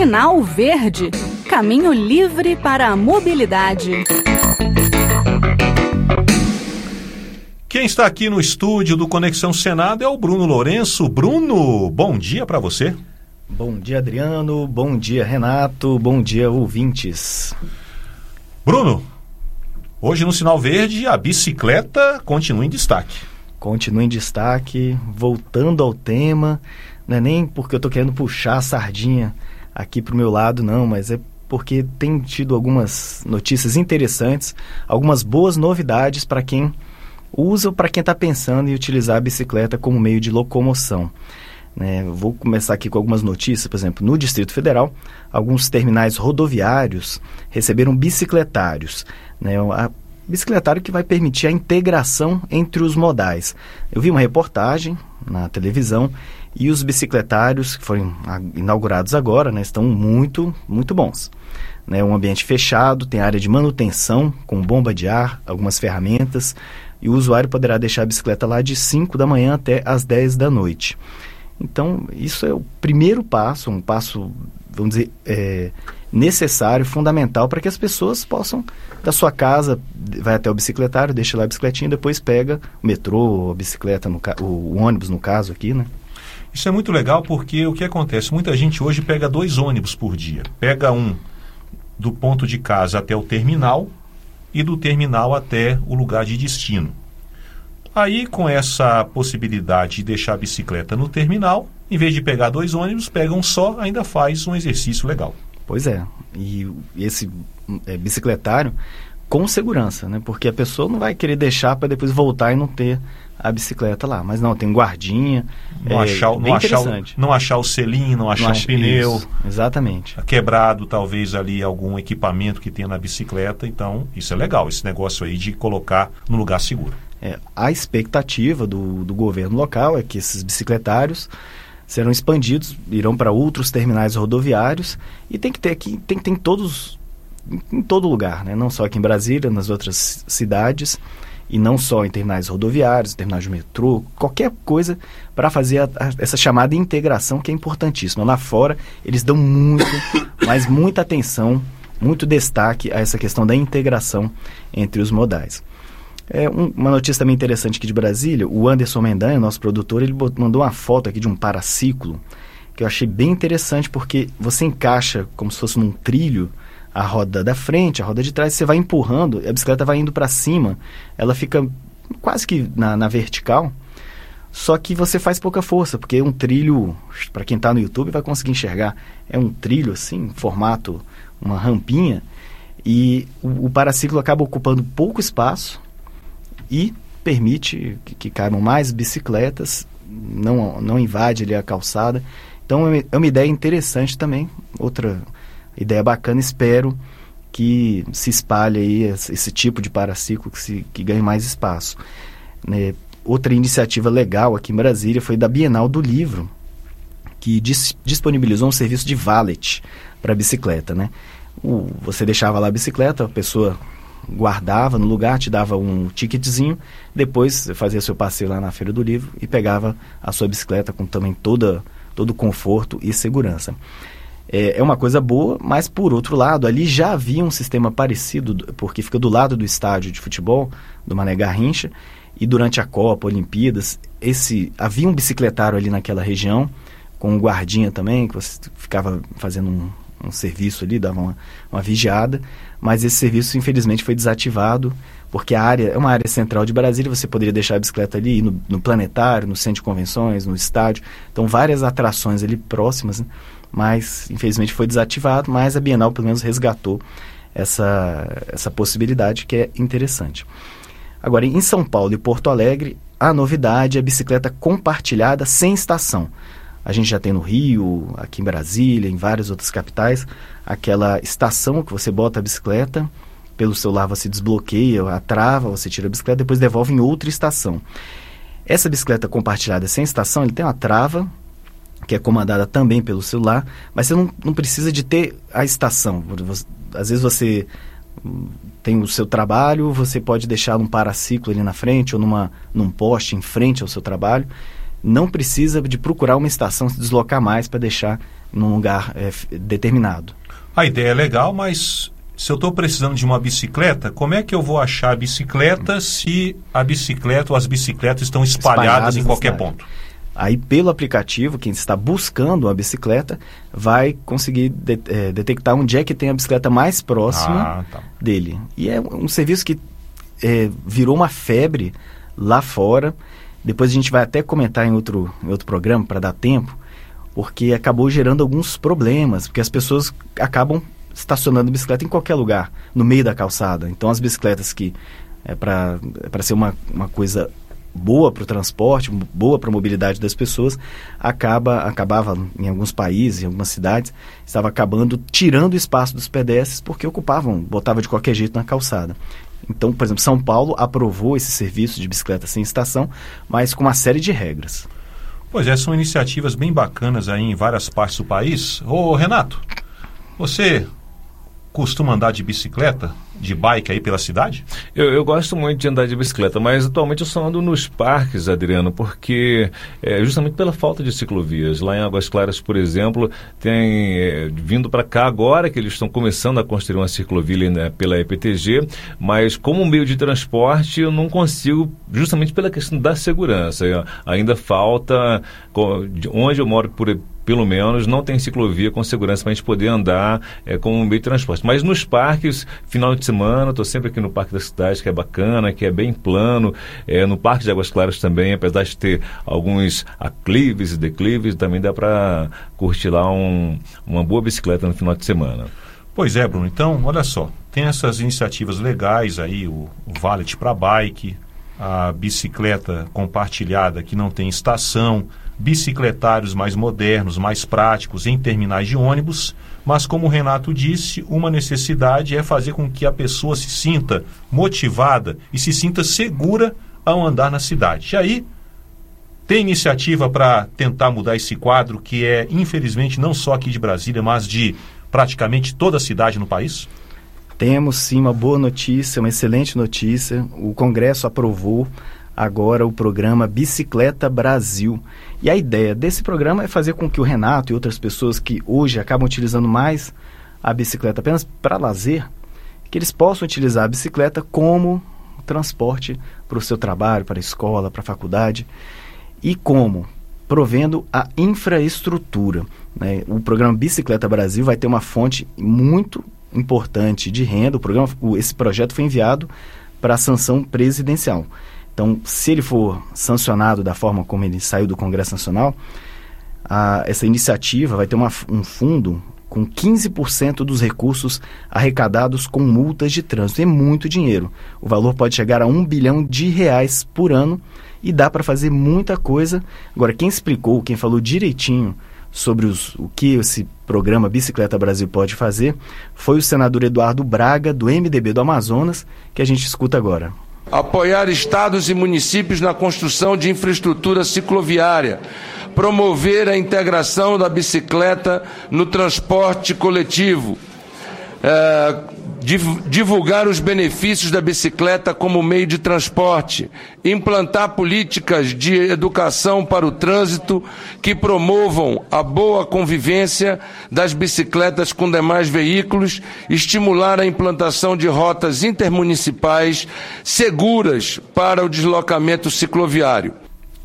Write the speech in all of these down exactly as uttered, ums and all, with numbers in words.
Sinal Verde, caminho livre para a mobilidade. Quem está aqui no estúdio do Conexão Senado é o Bruno Lourenço. Bruno, bom dia para você. Bom dia, Adriano. Bom dia, Renato. Bom dia, ouvintes. Bruno, hoje no Sinal Verde a bicicleta continua em destaque. Continua em destaque, voltando ao tema. Não é nem porque eu estou querendo puxar a sardinha aqui para o meu lado, não, mas é porque tem tido algumas notícias interessantes, algumas boas novidades para quem usa ou para quem está pensando em utilizar a bicicleta como meio de locomoção. Né? Vou começar aqui com algumas notícias. Por exemplo, no Distrito Federal, alguns terminais rodoviários receberam bicicletários. Né? A bicicletário que vai permitir a integração entre os modais. Eu vi uma reportagem na televisão e os bicicletários que foram inaugurados agora, né, estão muito, muito bons. Né? Um ambiente fechado, tem área de manutenção com bomba de ar, algumas ferramentas, e o usuário poderá deixar a bicicleta lá de cinco da manhã até as dez da noite. Então, isso é o primeiro passo, um passo, vamos dizer, é, necessário, fundamental, para que as pessoas possam, da sua casa, vai até o bicicletário, deixa lá a bicicletinha, depois pega o metrô, a bicicleta, no ca- o, o ônibus, no caso aqui, né? Isso é muito legal porque o que acontece? Muita gente hoje pega dois ônibus por dia. Pega um do ponto de casa até o terminal e do terminal até o lugar de destino. Aí, com essa possibilidade de deixar a bicicleta no terminal, em vez de pegar dois ônibus, pega um só, ainda faz um exercício legal. Pois é, e esse é, bicicletário com segurança, né? Porque a pessoa não vai querer deixar para depois voltar e não ter a bicicleta lá. Mas não, tem guardinha, não é achar, bem não achar, interessante. Não achar o selim, não achar não um acha, pneu. Isso, exatamente. Quebrado, talvez, ali algum equipamento que tenha na bicicleta. Então, isso é legal, esse negócio aí de colocar no lugar seguro. É, a expectativa do, do governo local é que esses bicicletários serão expandidos, irão para outros terminais rodoviários e tem que ter aqui, tem que ter em todos, em, em todo lugar, né? Não só aqui em Brasília, nas outras cidades, e não só em terminais rodoviários, terminais de metrô, qualquer coisa para fazer a, a, essa chamada integração que é importantíssima. Lá fora eles dão muito, mas muita atenção, muito destaque a essa questão da integração entre os modais. É, um, uma notícia também interessante aqui de Brasília, o Anderson Mendanha, nosso produtor, ele bot, mandou uma foto aqui de um paraciclo, que eu achei bem interessante, porque você encaixa como se fosse num trilho a roda da frente, a roda de trás, você vai empurrando, a bicicleta vai indo para cima, ela fica quase que na, na vertical, só que você faz pouca força, porque é um trilho, para quem está no YouTube vai conseguir enxergar, é um trilho assim, formato, uma rampinha, e o, o paraciclo acaba ocupando pouco espaço, e permite que, que caibam mais bicicletas, não, não invade ali a calçada. Então é, é uma ideia interessante também, outra ideia bacana, espero que se espalhe aí esse, esse tipo de paraciclo, que, se, que ganhe mais espaço. Né? Outra iniciativa legal aqui em Brasília foi da Bienal do Livro, que dis, disponibilizou um serviço de valet para bicicleta, né? O, você deixava lá a bicicleta, a pessoa guardava no lugar, te dava um ticketzinho, depois você fazia seu passeio lá na Feira do Livro e pegava a sua bicicleta com também toda, todo o conforto e segurança. É, é uma coisa boa, mas por outro lado, ali já havia um sistema parecido, porque fica do lado do estádio de futebol, do Mané Garrincha, e durante a Copa, Olimpíadas, esse, havia um bicicletário ali naquela região, com um guardinha também, que você ficava fazendo um, um serviço ali, dava uma, uma vigiada, mas esse serviço infelizmente foi desativado, porque a área é uma área central de Brasília, você poderia deixar a bicicleta ali no, no planetário, no centro de convenções, no estádio, então várias atrações ali próximas, né? Mas infelizmente foi desativado, mas a Bienal pelo menos resgatou essa, essa possibilidade, que é interessante. Agora, em São Paulo e Porto Alegre, a novidade é a bicicleta compartilhada sem estação. A gente já tem no Rio, aqui em Brasília, em várias outras capitais, aquela estação que você bota a bicicleta, pelo celular você desbloqueia a trava, você tira a bicicleta, depois devolve em outra estação. Essa bicicleta compartilhada sem estação, ele tem uma trava, que é comandada também pelo celular, mas você não, não precisa de ter a estação. Você, às vezes você tem o seu trabalho, você pode deixar um paraciclo ali na frente, ou numa, num poste em frente ao seu trabalho, não precisa de procurar uma estação, se deslocar mais para deixar num lugar é, determinado. A ideia é legal, mas se eu estou precisando de uma bicicleta, como é que eu vou achar a bicicleta se a bicicleta ou as bicicletas estão espalhadas, espalhadas em qualquer ponto? Aí, pelo aplicativo, quem está buscando uma bicicleta vai conseguir de, é, detectar onde é que tem a bicicleta mais próxima ah, tá. dele. E é um serviço que é, virou uma febre lá fora. Depois a gente vai até comentar em outro, em outro programa, para dar tempo, porque acabou gerando alguns problemas, porque as pessoas acabam estacionando bicicleta em qualquer lugar, no meio da calçada. Então, as bicicletas que é para é para ser uma, uma coisa boa para o transporte, boa para a mobilidade das pessoas, acaba, acabava em alguns países, em algumas cidades, estava acabando tirando o espaço dos pedestres porque ocupavam, botava de qualquer jeito na calçada. Então, por exemplo, São Paulo aprovou esse serviço de bicicleta sem estação, mas com uma série de regras. Pois é, são iniciativas bem bacanas aí em várias partes do país. Ô, Renato, você costuma andar de bicicleta, de bike aí pela cidade? Eu, eu gosto muito de andar de bicicleta, mas atualmente eu só ando nos parques, Adriano, porque é, justamente pela falta de ciclovias. Lá em Águas Claras, por exemplo, tem é, vindo para cá agora que eles estão começando a construir uma ciclovia, né, pela E P T G, mas como meio de transporte eu não consigo, justamente pela questão da segurança. Eu, ainda falta, onde eu moro, por pelo menos, não tem ciclovia com segurança para a gente poder andar é, como um meio de transporte. Mas nos parques, final de semana, estou sempre aqui no Parque da Cidade, que é bacana, que é bem plano. É, no Parque de Águas Claras também, apesar de ter alguns aclives e declives, também dá para curtir lá um, uma boa bicicleta no final de semana. Pois é, Bruno. Então, olha só, tem essas iniciativas legais aí, o, o Valet para Bike, a bicicleta compartilhada que não tem estação, bicicletários mais modernos, mais práticos em terminais de ônibus, mas como o Renato disse, uma necessidade é fazer com que a pessoa se sinta motivada e se sinta segura ao andar na cidade. E aí, tem iniciativa para tentar mudar esse quadro que é, infelizmente, não só aqui de Brasília, mas de praticamente toda a cidade no país? Temos sim uma boa notícia, uma excelente notícia. O Congresso aprovou agora o programa Bicicleta Brasil. E a ideia desse programa é fazer com que o Renato e outras pessoas que hoje acabam utilizando mais a bicicleta apenas para lazer, que eles possam utilizar a bicicleta como transporte para o seu trabalho, para a escola, para a faculdade. E como? Provendo a infraestrutura, né? O programa Bicicleta Brasil vai ter uma fonte muito importante de renda. O programa, esse projeto foi enviado para a sanção presidencial. Então, se ele for sancionado da forma como ele saiu do Congresso Nacional, a, essa iniciativa vai ter uma, um fundo com quinze por cento dos recursos arrecadados com multas de trânsito. É muito dinheiro. O valor pode chegar a um bilhão de reais por ano e dá para fazer muita coisa. Agora, quem explicou, quem falou direitinho sobre os, o que esse programa Bicicleta Brasil pode fazer foi o senador Eduardo Braga, do M D B do Amazonas, que a gente escuta agora. Apoiar estados e municípios na construção de infraestrutura cicloviária, promover a integração da bicicleta no transporte coletivo, é, divulgar os benefícios da bicicleta como meio de transporte, implantar políticas de educação para o trânsito que promovam a boa convivência das bicicletas com demais veículos, estimular a implantação de rotas intermunicipais seguras para o deslocamento cicloviário.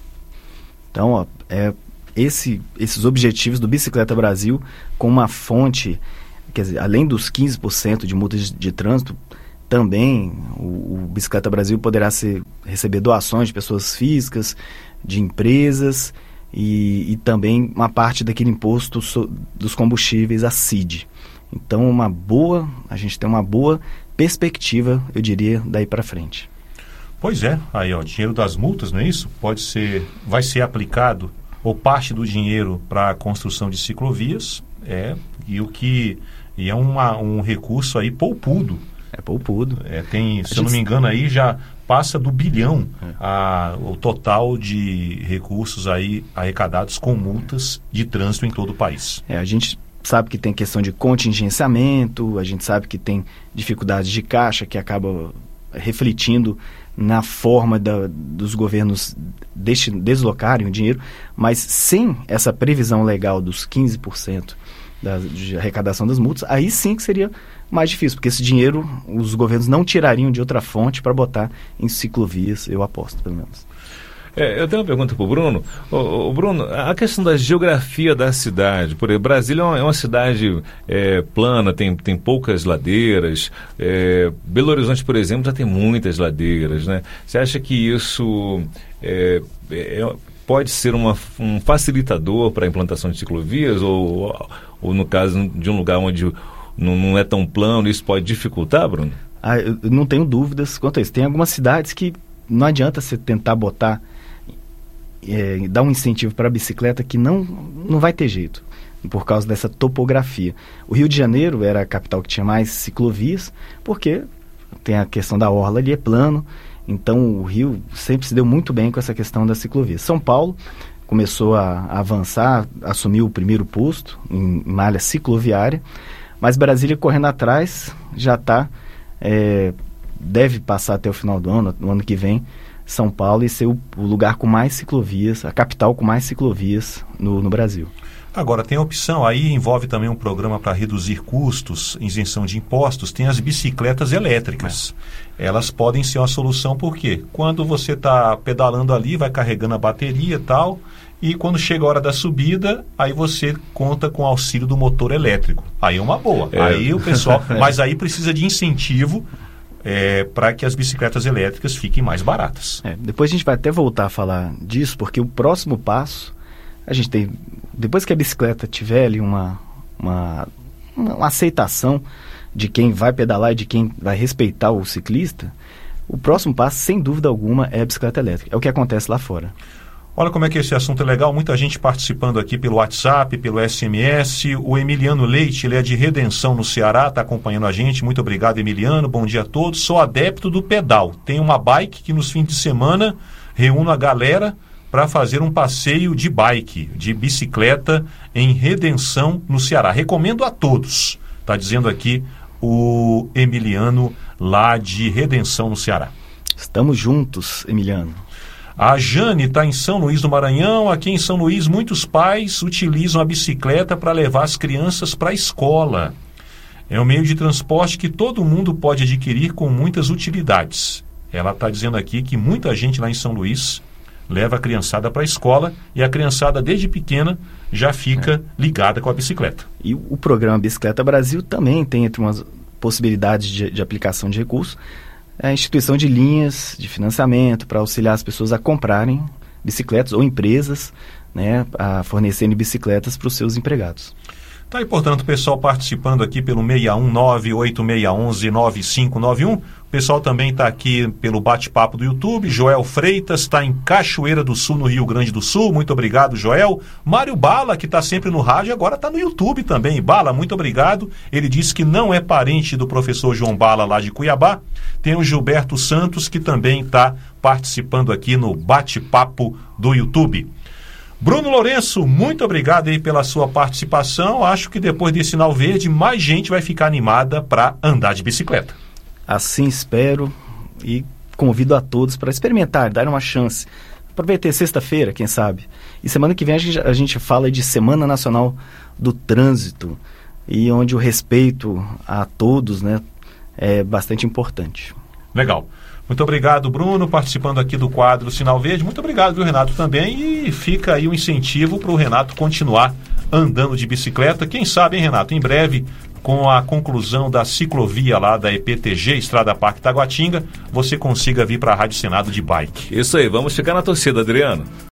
Então, ó, é, esse, esses objetivos do Bicicleta Brasil com uma fonte, quer dizer, além dos quinze por cento de multas de, de trânsito, também o, o Bicicleta Brasil poderá ser, receber doações de pessoas físicas, de empresas e, e também uma parte daquele imposto so, dos combustíveis, a C I D. Então, uma boa, a gente tem uma boa perspectiva, eu diria, daí para frente. Pois é, aí ó, dinheiro das multas, não é isso? Pode ser, vai ser aplicado, ou parte do dinheiro para a construção de ciclovias, é, e o que e é uma, um recurso aí poupudo. É poupudo. É, tem, se eu não me engano, aí já passa do bilhão é. a, o total de recursos aí arrecadados com multas de trânsito em todo o país. É, a gente sabe que tem questão de contingenciamento, a gente sabe que tem dificuldades de caixa que acaba refletindo na forma da, dos governos desti- deslocarem o dinheiro, mas sem essa previsão legal dos quinze por cento da, de arrecadação das multas, aí sim que seria mais difícil, porque esse dinheiro os governos não tirariam de outra fonte para botar em ciclovias, eu aposto, pelo menos. É, eu tenho uma pergunta para o Bruno. Ô, ô, Bruno, a questão da geografia da cidade, por exemplo, Brasília é uma, é uma cidade é, plana, tem, tem poucas ladeiras. É, Belo Horizonte, por exemplo, já tem muitas ladeiras, né? Você acha que isso é, é, pode ser uma, um facilitador para a implantação de ciclovias? Ou, ou no caso de um lugar onde não, não é tão plano, isso pode dificultar, Bruno? Ah, eu não tenho dúvidas quanto a isso. Tem algumas cidades que não adianta você tentar botar... É, dar um incentivo para a bicicleta que não, não vai ter jeito, por causa dessa topografia. O Rio de Janeiro era a capital que tinha mais ciclovias, porque tem a questão da orla ali, é plano, então o Rio sempre se deu muito bem com essa questão da ciclovia. São Paulo começou a, a avançar, assumiu o primeiro posto em malha cicloviária, mas Brasília correndo atrás já está, é, deve passar até o final do ano, no ano que vem, São Paulo e ser o, o lugar com mais ciclovias, a capital com mais ciclovias no, no Brasil. Agora, tem a opção, aí envolve também um programa para reduzir custos, isenção de impostos, tem as bicicletas elétricas. É. Elas podem ser uma solução, porque quando você está pedalando ali, vai carregando a bateria e tal, e quando chega a hora da subida, aí você conta com o auxílio do motor elétrico. Aí é uma boa. É. Aí o pessoal, mas aí precisa de incentivo É, para que as bicicletas elétricas fiquem mais baratas. É, depois a gente vai até voltar a falar disso, porque o próximo passo, a gente tem, depois que a bicicleta tiver ali uma, uma, uma aceitação de quem vai pedalar e de quem vai respeitar o ciclista, o próximo passo, sem dúvida alguma, é a bicicleta elétrica. É o que acontece lá fora. Olha como é que esse assunto é legal, muita gente participando aqui pelo WhatsApp, pelo S M S, o Emiliano Leite, ele é de Redenção no Ceará, está acompanhando a gente, muito obrigado Emiliano, bom dia a todos, sou adepto do pedal, tenho uma bike que nos fins de semana reúno a galera para fazer um passeio de bike, de bicicleta em Redenção no Ceará, recomendo a todos, está dizendo aqui o Emiliano lá de Redenção no Ceará. Estamos juntos, Emiliano. A Jane está em São Luís do Maranhão. Aqui em São Luís, muitos pais utilizam a bicicleta para levar as crianças para a escola. É um meio de transporte que todo mundo pode adquirir com muitas utilidades. Ela está dizendo aqui que muita gente lá em São Luís leva a criançada para a escola e a criançada desde pequena já fica ligada com a bicicleta. E o programa Bicicleta Brasil também tem entre umas possibilidades de, de aplicação de recursos a instituição de linhas de financiamento para auxiliar as pessoas a comprarem bicicletas ou empresas, né, a fornecerem bicicletas para os seus empregados. Tá aí, portanto, o pessoal participando aqui pelo seis um nove, oito seis um um, nove cinco nove um. O pessoal também está aqui pelo bate-papo do YouTube. Joel Freitas está em Cachoeira do Sul, no Rio Grande do Sul. Muito obrigado, Joel. Mário Bala, que está sempre no rádio, agora está no YouTube também. Bala, muito obrigado. Ele disse que não é parente do professor João Bala lá de Cuiabá. Tem o Gilberto Santos, que também está participando aqui no bate-papo do YouTube. Bruno Lourenço, muito obrigado aí pela sua participação. Acho que depois desse sinal verde, mais gente vai ficar animada para andar de bicicleta. Assim espero e convido a todos para experimentar, dar uma chance. Aproveitar sexta-feira, quem sabe. E semana que vem a gente, a gente fala de Semana Nacional do Trânsito, e onde o respeito a todos, né, é bastante importante. Legal. Muito obrigado, Bruno, participando aqui do quadro Sinal Verde. Muito obrigado, viu, Renato, também. E fica aí um incentivo para o Renato continuar andando de bicicleta. Quem sabe, hein, Renato, em breve, com a conclusão da ciclovia lá da E P T G, Estrada Parque Taguatinga, você consiga vir para a Rádio Senado de bike. Isso aí, vamos ficar na torcida, Adriano.